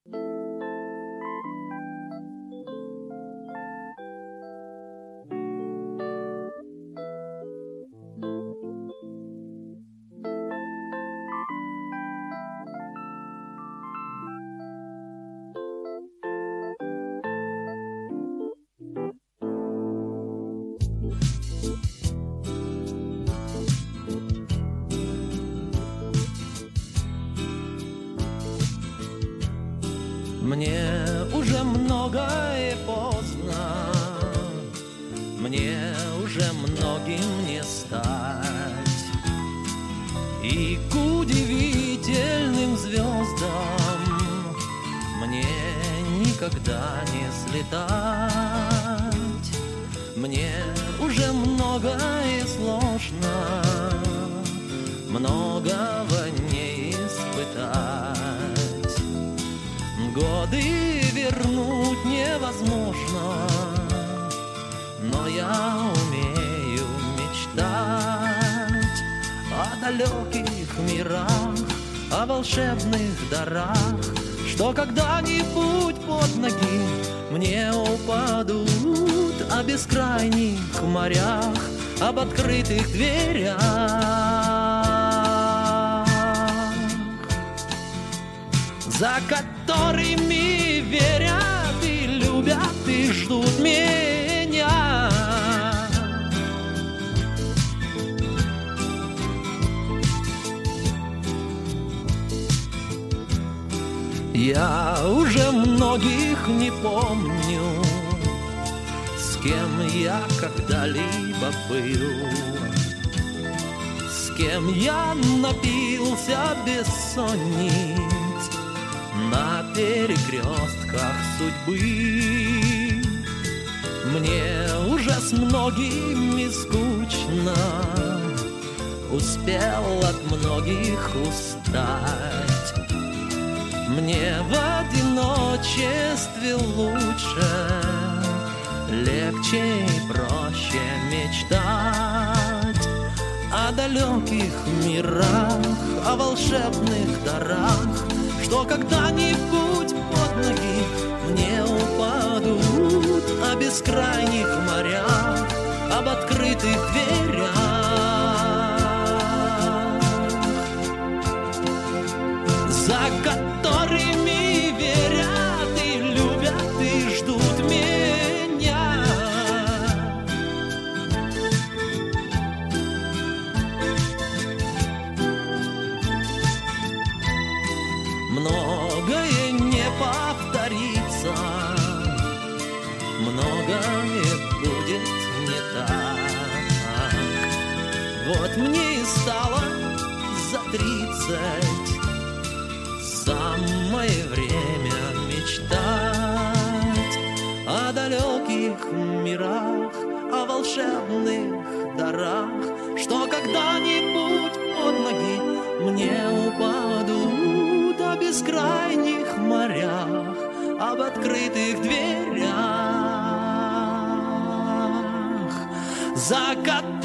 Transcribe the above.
Мне уже многое поздно, мне уже многим не стать, и к удивительным звездам мне никогда не слетать. Мне уже многое сложно, многого не испытать. Годы вернуть невозможно, но я умею мечтать о далеких мирах, о волшебных дарах, что когда-нибудь под ноги мне упадут, о бескрайних морях, об открытых дверях, за которыми верят и любят и ждут меня. Я уже многих не помню, с кем я когда-либо был, с кем я напился бессонниц на перекрестках судьбы. Мне уже с многими скучно, успел от многих устать. Мне в одиночестве лучше, легче и проще мечтать о далеких мирах, о волшебных дарах, что когда-нибудь под ноги мне упадут, о бескрайних морях, об открытых дверях, за которыми верят и любят и ждут меня. Многое не повторится, многое будет не так. Вот мне и стало за 30, самое время мечтать о далеких мирах, о волшебных дарах, что когда-нибудь под ноги мне упадут, о бескрайних морях, об открытых дверях, за которыми